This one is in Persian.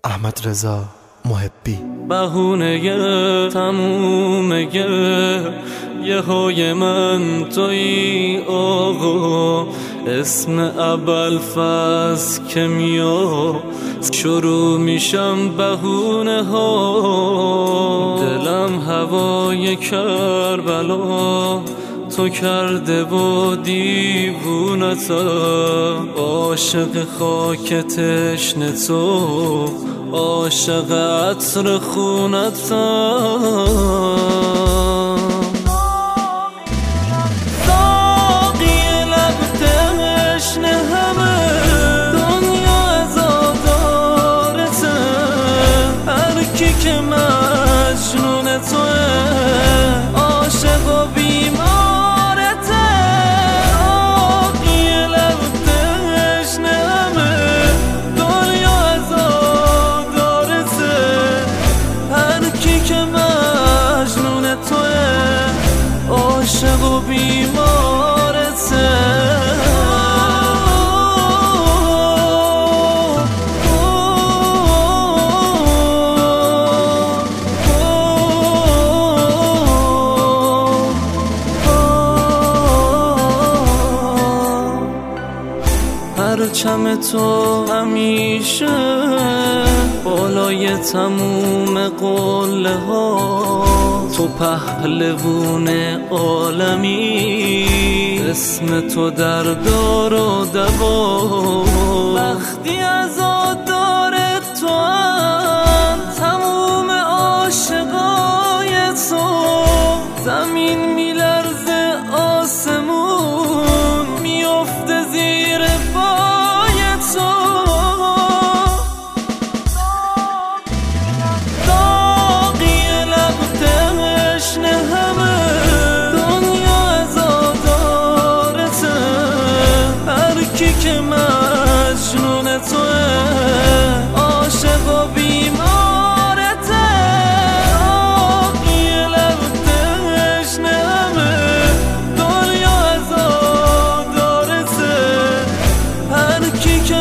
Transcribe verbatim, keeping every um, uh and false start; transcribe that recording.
احمد رضا محبی. بهونه تمومه یه های من توی آقا، اسم ابوالفضل که میاد شروع میشم بهونه ها. دلم هوای کربلا تو کرده و دیوونتم، عاشق خاک تشنه تو، عاشق عطر خونتم. ساقی لب تشنه همه دنیا عزادارته، هر کی که مجنون توه عاشق و بیمارته. ساقی لب تشنه همه دنیا عزادارته، هر کی که مجنون توه عاشق و بیمارته. پرچم تو همیشه بالای تموم قله ها، تو پهلوون عالمی، اسم تو در دار و دوا. وقتی عزادار تو هم تموم عاشقای تو، زمین میلرزه آسمون میفته زیر پای تو. ساقی لب تشنه همه دنیا عزادارته، هر کی که مجنون توه عاشق و بیمارته. ساقی لب تشنه همه دنیا عزادارته، هر کی که